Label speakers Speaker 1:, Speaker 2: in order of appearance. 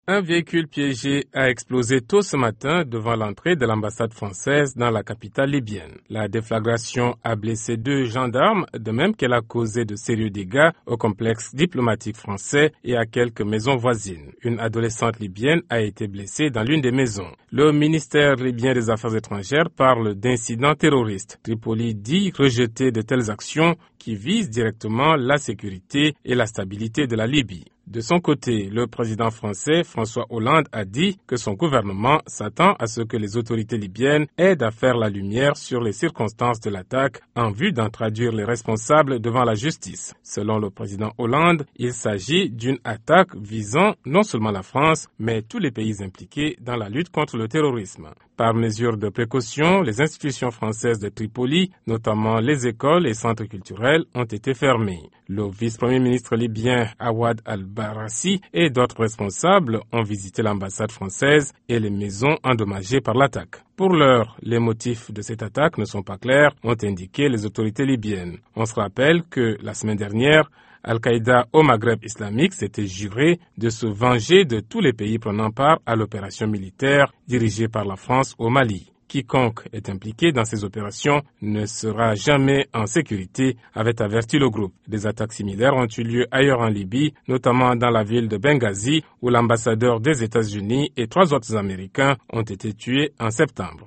Speaker 1: Un véhicule piégé a explosé tôt ce matin devant l'entrée de l'ambassade française dans la capitale libyenne. La déflagration a blessé 2 gendarmes, de même qu'elle a causé de sérieux dégâts au complexe diplomatique français et à quelques maisons voisines. Une adolescente libyenne a été blessée dans l'une des maisons. Le ministère libyen des Affaires étrangères parle d'incidents terroristes. Tripoli dit rejeter de telles actions qui visent directement la sécurité et la stabilité de la Libye. De son côté, le président français François Hollande a dit que son gouvernement s'attend à ce que les autorités libyennes aident à faire la lumière sur les circonstances de l'attaque en vue d'en traduire les responsables devant la justice. Selon le président Hollande, il s'agit d'une attaque visant non seulement la France, mais tous les pays impliqués dans la lutte contre le terrorisme. Par mesure de précaution, les institutions françaises de Tripoli, notamment les écoles et centres culturels, ont été fermées. Le vice-premier ministre libyen Awad al-Barassi et d'autres responsables ont visité l'ambassade française et les maisons endommagées par l'attaque. Pour l'heure, les motifs de cette attaque ne sont pas clairs, ont indiqué les autorités libyennes. On se rappelle que la semaine dernière, Al-Qaïda au Maghreb islamique s'était juré de se venger de tous les pays prenant part à l'opération militaire dirigée par la France au Mali. Quiconque est impliqué dans ces opérations ne sera jamais en sécurité, avait averti le groupe. Des attaques similaires ont eu lieu ailleurs en Libye, notamment dans la ville de Benghazi, où l'ambassadeur des États-Unis et 3 autres Américains ont été tués en septembre.